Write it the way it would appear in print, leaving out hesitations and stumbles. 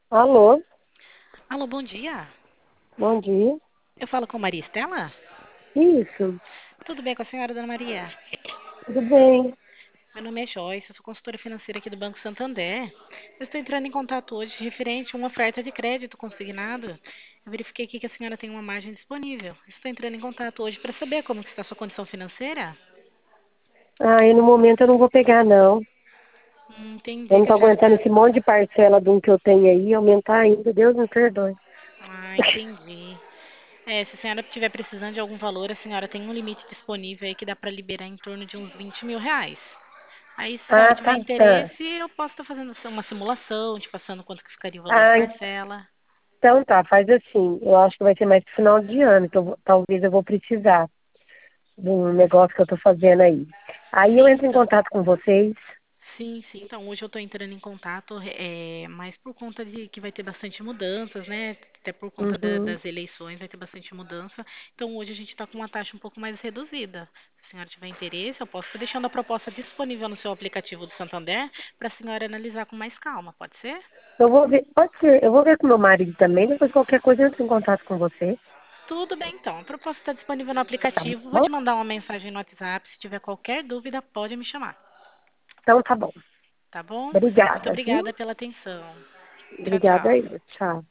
Alô, Alô, bom dia. bom dia. Eu falo com Maria Estela? Isso, Tudo bem com a senhora, dona Maria? tudo bem? Meu nome é Joyce, eu sou consultora financeira aqui do Banco Santander. Eu estou entrando em contato hoje referente a uma oferta de crédito consignado. Eu verifiquei aqui que a senhora tem uma margem disponível. Estou entrando em contato hoje para saber como que está a sua condição financeira. E no momento eu não vou pegar, não. Eu Entendi não que tô a senhora aguentando está. esse monte de parcela de um que eu tenho aí, aumentar ainda, Deus me perdoe. Entendi. Se a senhora estiver precisando de algum valor, a senhora tem um limite disponível aí que dá para liberar em torno de uns 20 mil reais. Aí, se a senhora Ah, tiver tá. Ah, interesse, eu posso estar fazendo uma simulação, te passando quanto que ficaria o valor de ah, parcela. então tá, faz assim. Eu acho que vai ser mais pro final de ano, então talvez eu vou precisar de um negócio que eu tô fazendo aí. Aí eu Sim, entro em então. contato com vocês. Sim, sim. Então, hoje eu estou entrando em contato, mas por conta de que vai ter bastante mudanças, né? Até por conta Uhum. das eleições vai ter bastante mudança. Então, hoje a gente está com uma taxa um pouco mais reduzida. Se a senhora tiver interesse, eu posso estar deixando a proposta disponível no seu aplicativo do Santander para a senhora analisar com mais calma, pode ser? Eu vou ver, pode ser, eu vou ver com meu marido também, depois qualquer coisa eu entro em contato com você. Tudo bem, então. A proposta está disponível no Tá aplicativo. Vou bom? te mandar uma mensagem no WhatsApp. Se tiver qualquer dúvida, pode me chamar. Então tá bom. Tá bom? Muito Obrigada, viu? obrigada pela atenção. Tchau, Obrigada tchau. aí. Tchau.